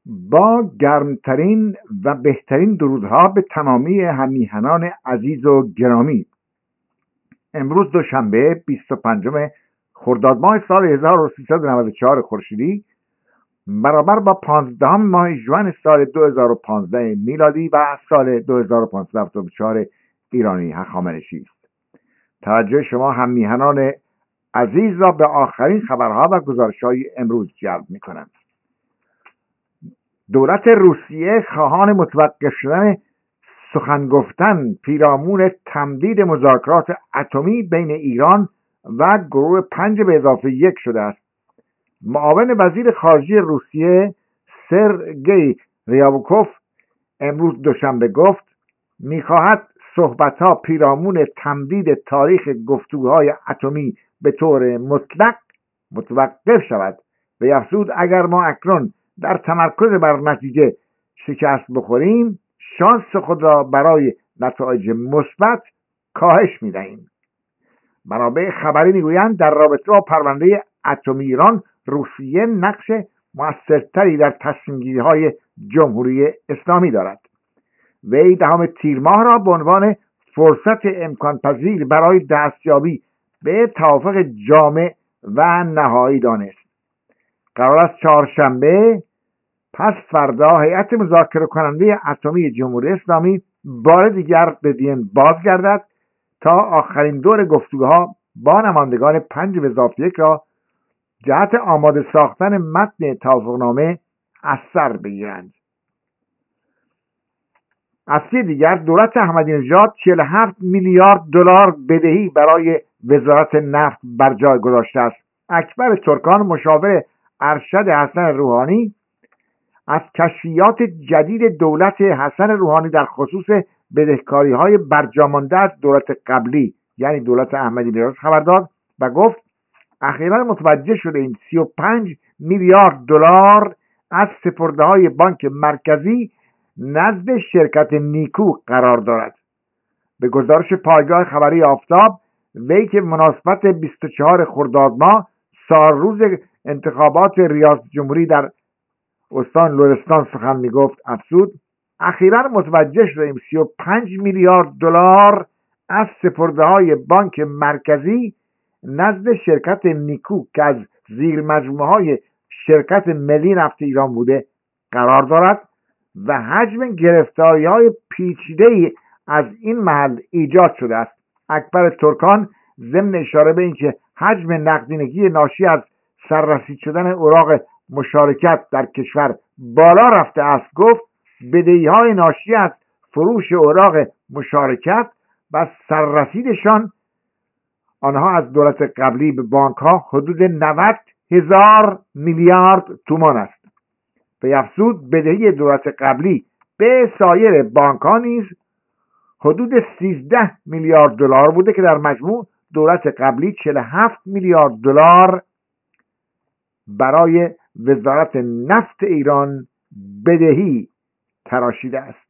با گرمترین و بهترین درودها به تمامی همیهنان عزیز و گرامی، امروز دوشنبه 25 خرداد ماه سال 1394 خورشیدی برابر با 15 ماه ژوئن سال 2015 میلادی و سال 2574 ایرانی هخامنشی است. توجه شما همیهنان عزیز را به آخرین خبرها و گزارش‌های امروز جلب می‌کنم. دولت روسیه خواهان متوقف شدن سخن گفتن پیرامون تمدید مذاکرات اتمی بین ایران و گروه 5+1 شده است. معاون وزیر خارجه روسیه سرگئی ریابکوف امروز دوشنبه گفت می‌خواهد صحبت‌ها پیرامون تمدید تاریخ گفتگوهای اتمی به طور مطلق متوقف شود و افزود اگر ما اکنون در تمرکز بر نتیجه شکست بخوریم شانس خود را برای نتایج مثبت کاهش می‌دهیم. منابع خبری میگویند در رابطه با پرونده اتمی ایران روسیه نقش موثرتری در تصمیم‌گیری‌های جمهوری اسلامی دارد. وی 10 تیر ماه را به عنوان فرصت امکان پذیر برای دستیابی به توافق جامع و نهایی دانست. قرار است چهارشنبه پس فردا هیئت مذاکره کننده اتمی جمهوری اسلامی بار دیگر به وین بازگردد تا آخرین دور گفتگوها با نمایندگان 5+1 را جهت آماده ساختن متن توافقنامه از سر بگیرند. از سوی دیگر دولت احمدی نژاد 47 میلیارد دلار بدهی برای وزارت نفت بر جای گذاشته است. اکبر ترکان مشاور ارشد حسن روحانی از کشفیات جدید دولت حسن روحانی در خصوص بدهکاری‌های برجامانده از دولت قبلی یعنی دولت احمدی نژاد خبر داد و گفت اخیراً متوجه شده ایم 35 میلیارد دلار از سپرده‌های بانک مرکزی نزد شرکت نیکو قرار دارد. به گزارش پایگاه خبری آفتاب وی که مناسبت 24 خرداد ماه سالروز انتخابات ریاست جمهوری در استان لرستان سخن میگفت افزود اخیراً متوجه شدیم 35 میلیارد دلار از سپرده‌های بانک مرکزی نزد شرکت نیکو که از زیر مجموعه‌های شرکت ملی نفت ایران بوده قرار دارد و حجم گرفتاری‌های پیچیده‌ای از این محل ایجاد شده است. اکبر ترکان ضمن اشاره به اینکه حجم نقدینگی ناشی از سررسید شدن اوراق مشارکت در کشور بالا رفته است گفت بدهی‌های ناشی از فروش اوراق مشارکت و سررسیدشان آنها از دولت قبلی به بانک‌ها حدود 90,000 میلیارد تومان است. به افزود بدهی دولت قبلی به سایر بانک‌ها نیز حدود 13 میلیارد دلار بوده که در مجموع دولت قبلی 47 میلیارد دلار برای وزارت نفت ایران بدهی تراشیده است.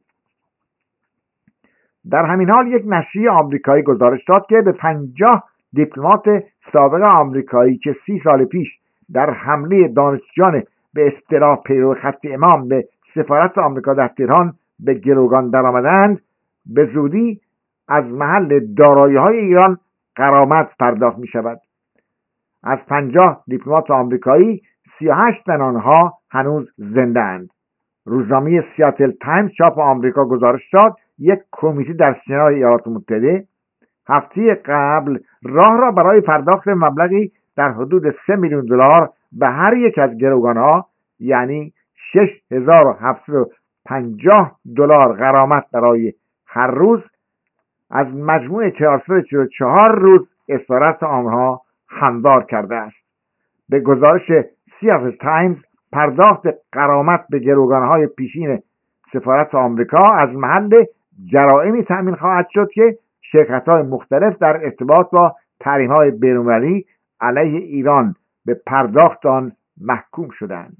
در همین حال یک نشریه آمریکایی گزارش داد که به 50 دیپلمات سابق آمریکایی که 30 سال پیش در حمله دانشجویان به اصطلاح پیرو خط امام به سفارت آمریکا در تهران به گروگان درآمدند به زودی از محل دارایی‌های ایران غرامت پرداخت می شود. از 50 دیپلمات آمریکایی 38 تن آنها هنوز زنده اند. روزنامه سیاتل تایمز چاپ آمریکا گزارش داد یک کمیته در سنای ایالات متحده هفته قبل راه را برای پرداخت مبلغی در حدود 3 میلیون دلار به هر یک از گروگانها یعنی 6750 دلار غرامت برای هر روز از مجموع 444 روز اسارت آنها هموار کرده است. به گزارش سیاتل تایمز پرداخت غرامت به گروگانهای پیشین سفارت آمریکا از محل جرائمی تأمین خواهد شد که شرکت‌های مختلف در ارتباط با تحریم‌های بین‌المللی علیه ایران به پرداخت آن محکوم شدند.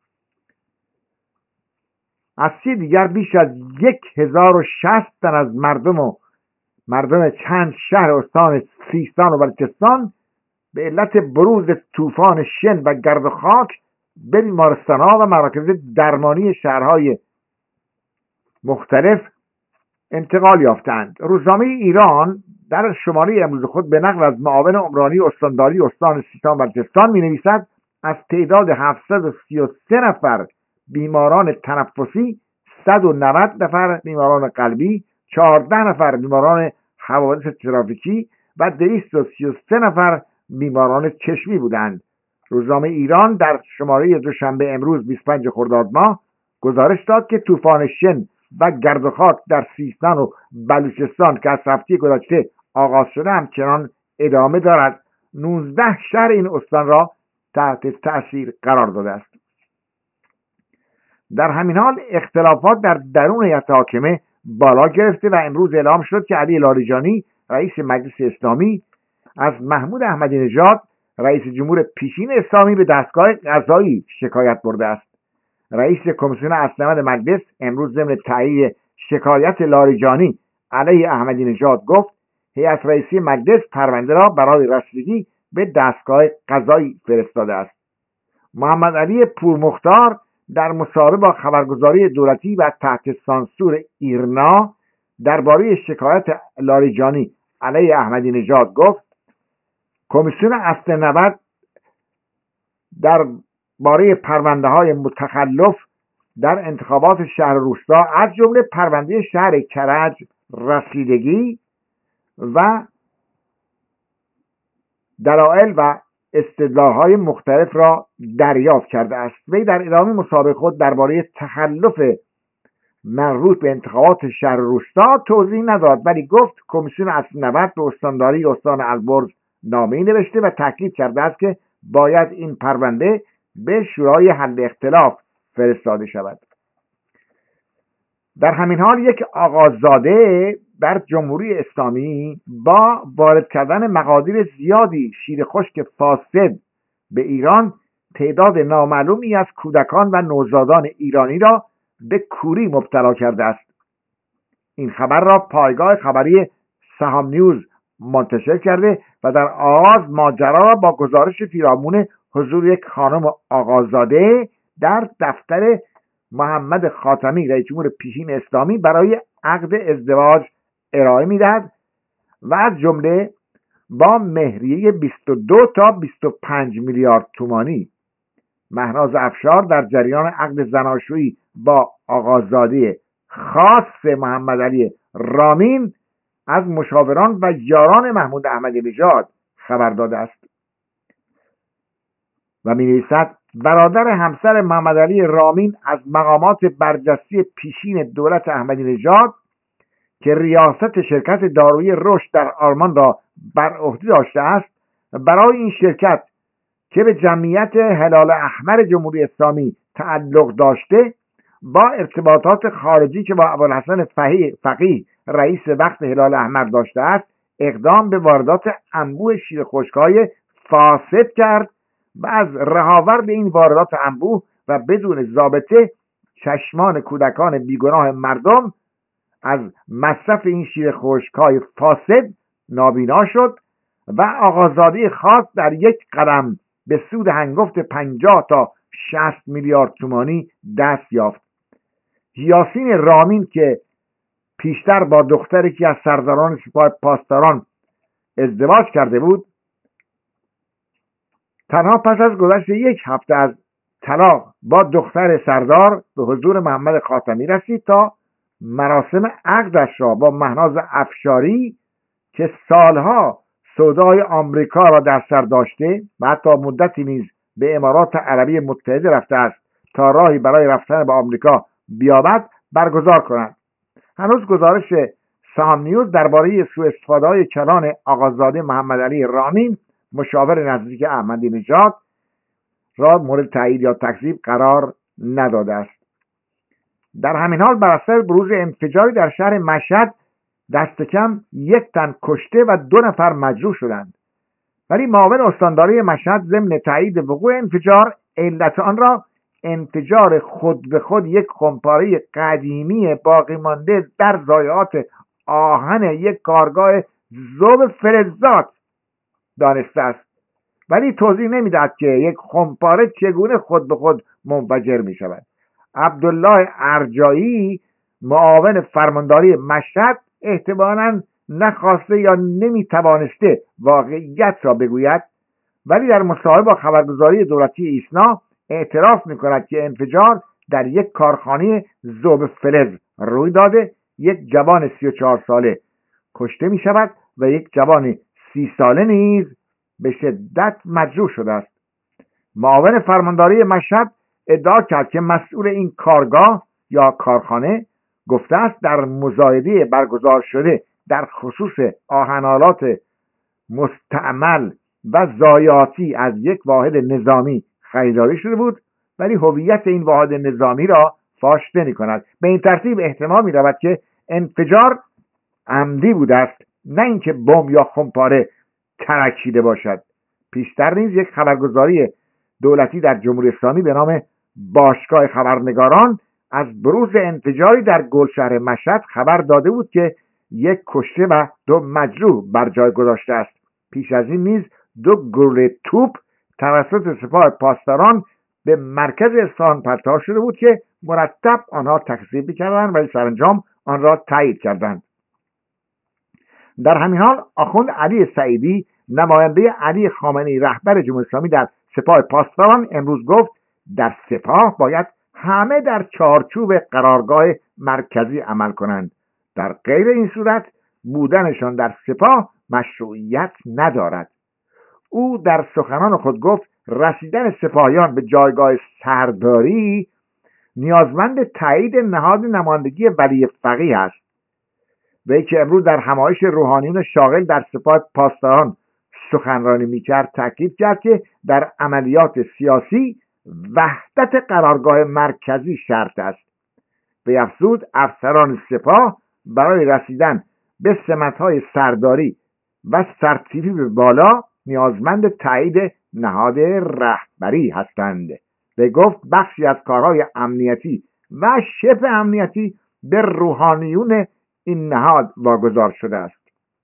از سوی دیگر بیش از 1060 تن از مردم چند شهر استان سیستان و بلوچستان به علت بروز طوفان شن و گرد و خاک به بیمارستان‌ها و مراکز درمانی شهرهای مختلف انتقال یافتند. روزنامه ایران در شماره امروز خود به نقل از معاون عمرانی استانداری استان سیستان و بلوچستان می‌نویسد از تعداد 733 نفر بیماران تنفسی، 190 نفر بیماران قلبی، 14 نفر بیماران حوادث ترافیکی و 233 نفر بیماران چشمی بودند. روزنامه ایران در شماره دوشنبه امروز 25 خرداد ماه گزارش داد که طوفان شن و گرد و خاک در سیستان و بلوچستان که از هفته گذشته آغاز شده همچنان ادامه دارد. 19 شهر این استان را تحت تأثیر قرار داده است. در همین حال اختلافات در درون هیئت حاکمه بالا گرفته و امروز اعلام شد که علی لاریجانی رئیس مجلس اسلامی از محمود احمدی نژاد رئیس جمهور پیشین اسلامی به دستگاه قضایی شکایت برده است. رئیس کمیسیون اسناد مجلس امروز ضمن تایید شکایت لاریجانی علیه احمدی نژاد گفت هیئت رئیسی مجلس پرونده را برای رسیدگی به دستگاه قضایی فرستاده است. محمد علی پورمختار در مصاحبه با خبرگزاری دولتی و تحت سانسور ایرنا درباره شکایت لاریجانی علیه احمدی نژاد گفت کمیسیون اصل 90 درباره پرونده‌های متخلف در انتخابات شهر و روستا از جمله پرونده شهر کرج رسیدگی و دلایل و استدلال‌های مختلف را دریافت کرده است. وی در ادامه مصاحبه خود درباره تخلف مربوط به انتخابات شهر و روستا توضیح نداد، ولی گفت کمیسیون اصل 90 به استانداری استان البرز نامه‌ای نوشته و تاکید کرده است که باید این پرونده به شورای حل اختلاف فرستاده شود. در همین حال یک آقازاده در جمهوری اسلامی با وارد کردن مقادیر زیادی شیر خشک فاسد به ایران تعداد نامعلومی از کودکان و نوزادان ایرانی را به کوری مبتلا کرده است. این خبر را پایگاه خبری سهام نیوز منتشر کرده و در آغاز ماجرا را با گزارش پیرامون حضور یک خانم آقازاده در دفتر محمد خاتمی رئیس جمهور پیشین اسلامی برای عقد ازدواج ارائه می‌دهد و از جمله با مهریه 22 تا 25 میلیارد تومانی. مهناز افشار در جریان عقد زناشویی با آقازاده خاص محمد علی رامین از مشاوران و یاران محمود احمدی نژاد خبر داده است و می‌نویسد برادر همسر محمد علی رامین از مقامات برجسته پیشین دولت احمدی نژاد که ریاست شرکت دارویی رشد در آلمان را بر عهده داشته است برای این شرکت که به جمعیت هلال احمر جمهوری اسلامی تعلق داشته با ارتباطات خارجی که با ابوالحسن فقیه رئیس وقت هلال احمر داشته است اقدام به واردات انبوه شیر خشک‌های فاسد کرد و از رهاورد این واردات انبوه و بدون ضابطه چشمان کودکان بیگناه مردم از مصرف این شیر خشک‌های فاسد نابینا شد و آقازاده خاص در یک قدم به سود هنگفت 50 تا 60 میلیارد تومانی دست یافت. یاسین رامین که پیشتر با دختر یکی از سرداران سپاه پاسداران ازدواج کرده بود تنها پس از گذشت یک هفته از طلاق با دختر سردار به حضور محمد خاتمی رسید تا مراسم عقدش را با مهناز افشاری که سالها سودای آمریکا را در سر داشته و حتی مدتی نیز به امارات عربی متحده رفته است تا راهی برای رفتن به آمریکا بیابد برگزار کنند. هنوز گزارش سهام نیوز درباره سوء استفاده‌های کلان آقازاده محمد علی رامین مشاور نزدیک احمدی نژاد را مورد تایید یا تکذیب قرار نداده است. در همین حال بر اثر بروز انفجاری در شهر مشهد دست کم 1 تن کشته و 2 نفر مجروح شدند، ولی معاون استانداری مشهد ضمن تایید وقوع انفجار علت آن را انفجار خود به خود یک خمپاره قدیمی باقی مانده در ضایعات آهن یک کارگاه ذوب فلزات دانسته است ولی توضیح نمیداد که یک خمپاره چگونه خود به خود منفجر می شود. عبدالله ارجایی معاون فرمانداری مشهد احتمالاً نخواسته یا نمیتوانسته واقعیت را بگوید، ولی در مصاحبه با خبرگزاری دولتی ایسنا اعتراف میکند که انفجار در یک کارخانه ذوب فلز روی داده، یک جوان 34 ساله کشته می شود و یک جوان 30 ساله نیز به شدت مجروح شده است. معاون فرمانداری مشهد ادعا کرد که مسئول این کارگاه یا کارخانه گفته است در مزایده برگزار شده در خصوص آهن‌آلات مستعمل و ضایعاتی از یک واحد نظامی خریداری شده بود، ولی هویت این واحد نظامی را فاش نمی‌کند. به این ترتیب احتمال می‌رود که انفجار عمدی بوده است، نه اینکه بمب یا خمپاره ترکیده باشد. پیشتر نیز یک خبرگزاری دولتی در جمهوری اسلامی به نام باشگاه خبرنگاران از بروز انفجاری در گلشهر مشهد خبر داده بود که یک کشته و 2 مجروح بر جای گذاشته است. پیش از این نیز 2 گلوله توپ توسط سپاه پاسداران به مرکز اصفهان پرتاب شده بود که مرتب آنها تکذیب می‌کردند ولی سرانجام آن را تایید کردند. در همین حال آخوند علی سعیدی نماینده علی خامنه‌ای رهبر جمهوری اسلامی در سپاه پاسداران امروز گفت در سپاه باید همه در چارچوب قرارگاه مرکزی عمل کنند، در غیر این صورت بودنشان در سپاه مشروعیت ندارد. او در سخنان خود گفت رسیدن سپاهیان به جایگاه سرداری نیازمند تایید نهاد نمایندگی ولی فقیه است. وی که امروز در همایش روحانیون شاغل در سپاه پاسداران سخنرانی میکرد تاکید کرد که در عملیات سیاسی وحدت قرارگاه مرکزی شرط است. وی افزود افسران سپاه برای رسیدن به سمت‌های سرداری و سرتیفی به بالا نیازمند تایید نهاد رهبری هستند. وی گفت بخشی از کارهای امنیتی و شبه امنیتی به روحانیون این نهاد واگذار شده است.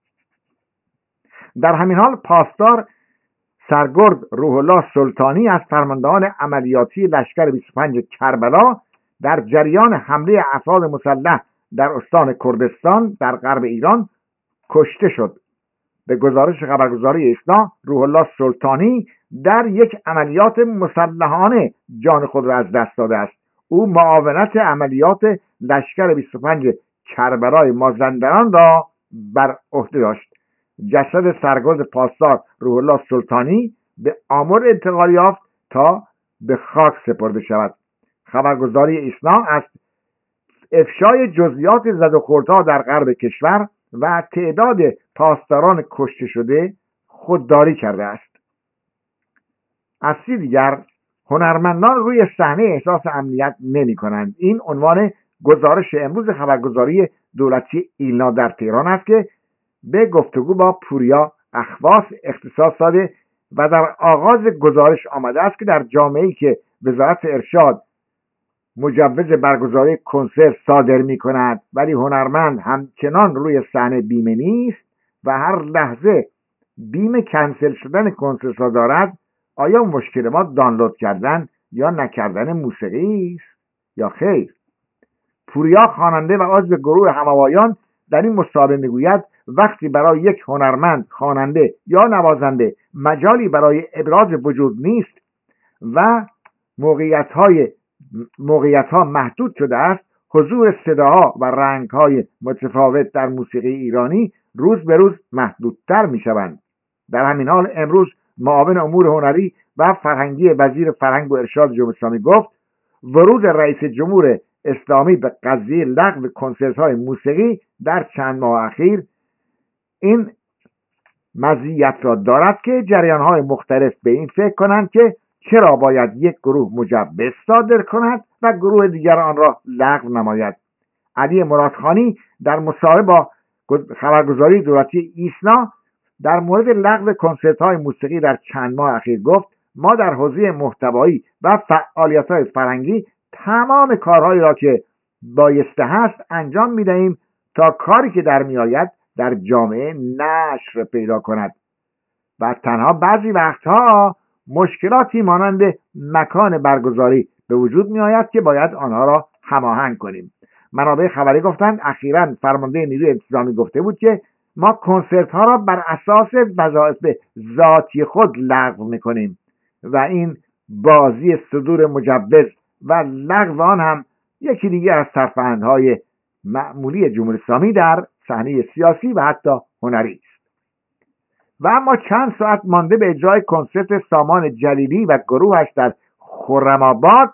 در همین حال پاسدار سرگرد روح الله سلطانی از فرماندهان عملیاتی لشکر 25 کربلا در جریان حمله افراد مسلح در استان کردستان در غرب ایران کشته شد. به گزارش خبرگزاری ایسنا روح الله سلطانی در یک عملیات مسلحانه جان خود را از دست داده است. او معاونت عملیات لشکر 25 کربلای مازندران را بر عهده داشت. جسد سرگرد پاسدار روح الله سلطانی به آمل انتقال یافت تا به خاک سپرده شود. خبرگزاری ایسنا از افشای جزئیات زد و خوردها در غرب کشور و تعداد پاسداران کشته شده خودداری کرده است. از سوی دیگر هنرمندان روی صحنه احساس امنیت نمی کنند. این عنوان گزارش امروز خبرگزاری دولتی ایلنا در تهران است که به گفتگو با پوریا اخواس اختصاص داده و در آغاز گزارش آمده است که در جامعه‌ای که وزارت ارشاد مجوز برگزاری کنسرت صادر می کند ولی هنرمند همچنان روی صحنه بیمه نیست و هر لحظه بیم کنسل شدن کنسرت را دارد، آیا مشکل ما دانلود کردن یا نکردن موسیقی است یا خیر؟ پوریا خواننده و عضو گروه هموایان در این مصاحبه میگوید وقتی برای یک هنرمند خواننده یا نوازنده مجالی برای ابراز وجود نیست و موقعیت‌ها محدود شده است، حضور صداها و رنگ‌های متفاوت در موسیقی ایرانی روز به روز محدودتر می‌شوند. در همین حال امروز معاون امور هنری و فرهنگی وزیر فرهنگ و ارشاد جمهوری اسلامی گفت ورود رئیس جمهور اسلامی به قضیه لغو کنسرت‌های موسیقی در چند ماه اخیر این مزیت را دارد که جریان‌های مختلف به این فکر کنند که چرا باید یک گروه مجوز صادر کند و گروه دیگر آن را لغو نماید. علی مرادخانی در مصاحبه با خبرگزاری دولتی ایسنا در مورد لغو کنسرت‌های موسیقی در چند ماه اخیر گفت ما در حوزه محتوایی و فعالیت‌های فرهنگی تمام کارهایی را که بایسته هست انجام می‌دهیم تا کاری که در میآید در جامعه نشر پیدا کند. و تنها بعضی وقتها مشکلاتی مانند مکان برگزاری به وجود می آید که باید آنها را هماهنگ کنیم. منابع خبری گفتند اخیراً فرمانده نیروی انتظامی گفته بود که ما کنسرت ها را بر اساس وظایف ذاتی خود لغو می کنیم و این بازی صدور مجوز و لغو آن هم یکی دیگه از ترفندهای معمولی جمهوری اسلامی در صحنه سیاسی و حتی هنری است. و اما چند ساعت مانده به اجرای کنسرت سامان جلیلی و گروهش در خرم‌آباد،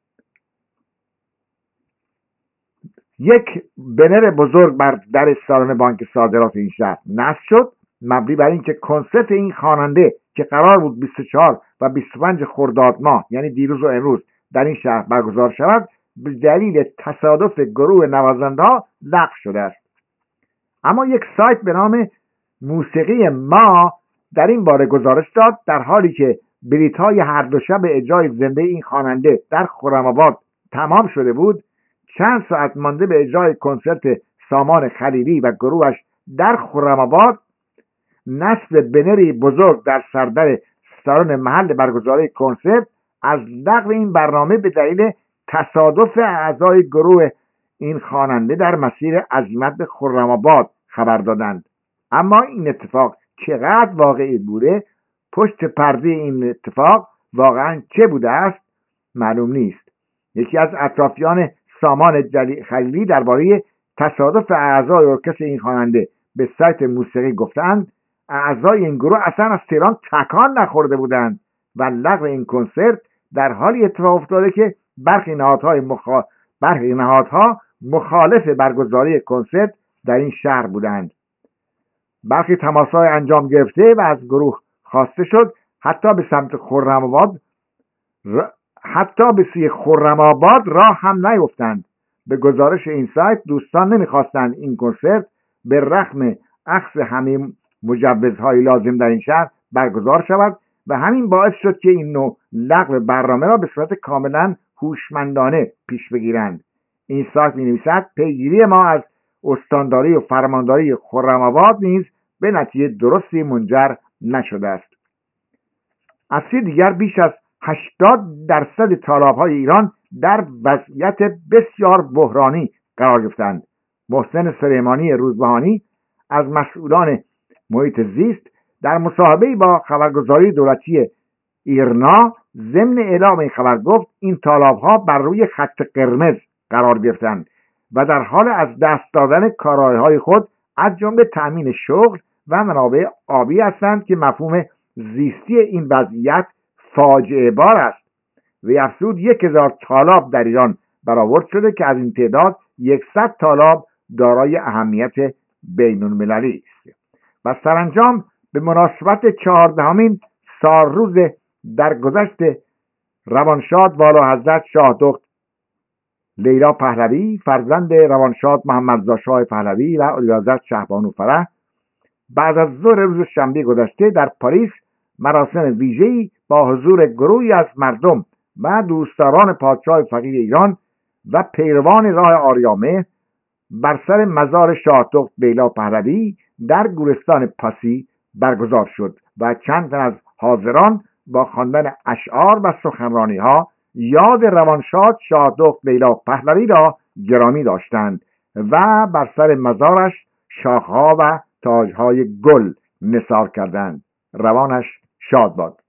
یک بنر بزرگ بر در سالن بانک صادرات این شهر نصب شد، مبنی بر اینکه کنسرت این خواننده که قرار بود 24 و 25 خرداد ماه یعنی دیروز و امروز در این شهر برگزار شود، به دلیل تصادف گروه نوازنده‌ها لغو شده است. اما یک سایت به نام موسیقی ما در این باره گزارش داد در حالی که بلیط‌های هر دو شب اجرای زنده این خواننده در خرم‌آباد تمام شده بود، چند ساعت مانده به اجرای کنسرت سامان خلیلی و گروهش در خرم‌آباد، نصب بنری بزرگ در سردر سالن محل برگزاری کنسرت از لغو این برنامه به دلیل تصادف اعضای گروه این خواننده در مسیر عزیمت به خرم‌آباد خبر دادند. اما این اتفاق چقدر واقعی بوده، پشت پرده این اتفاق واقعا چه بوده است معلوم نیست. یکی از اطرافیان سامان خلیلی درباره تصادف اعضای ارکستر این خواننده به سایت موسیقی گفتند اعضای این گروه اصلا از تهران تکان نخورده بودند و لغو این کنسرت در حالی اتفاق افتاده که برخی نهادها مخالف برگزاری کنسرت در این شهر بودند. برخی تماس‌های انجام گرفته و از گروه خواسته شد حتی به سمت خرم‌آباد راه هم نیفتند. به گزارش این سایت دوستان نمیخواستند این کنسرت به رغم اخذ همه مجوزهای لازم در این شهر برگزار شود و همین باعث شد که این نوع لغو برنامه را به صورت کاملا هوشمندانه پیش بگیرند. این سایت می‌نویسد پیگیری ما از استانداری و فرمانداری خرم‌آباد نیز به نتیجه درستی منجر نشده است. از سوی دیگر بیش از 80% طالاب‌های ایران در وضعیت بسیار بحرانی قرار گرفتند. محسن سلیمانی روزبهانی از مسئولان محیط زیست در مصاحبه‌ای با خبرگزاری دولتی ایرنا ضمن اعلام این خبر گفت این طالاب‌ها بر روی خط قرمز قرار گرفتند و در حال از دست دادن کارایهای خود از جمله تأمین شغل و منابع آبی هستند که مفهوم زیستی این وضعیت فاجعه بار است. وی افزود 1000 طالاب در ایران برآورد شده که از این تعداد 100 طالاب دارای اهمیت بین‌المللی است. و سرانجام به مناسبت 14مین سالروز درگذشت روانشاد والا حضرت شاه دخت لیلا پهلوی فرزند روانشاد محمدرضا شاه پهلوی و علیحضرت شهبانو فرح، بعد از ظهر روز شنبه گذشته در پاریس مراسم ویژه‌ای با حضور گروهی از مردم و دوستداران پادشاه فقید ایران و پیروان راه آریامه بر سر مزار شاه دخت لیلا پهلوی در گورستان پاسی برگزار شد و چند تن از حاضران با خواندن اشعار و سخنرانی‌ها یاد روانشاد شاه دخت لیلا پهلوی را گرامی داشتند و بر سر مزارش شاخه‌ها و تاج‌های گل نثار کردند. روانش شاد باد.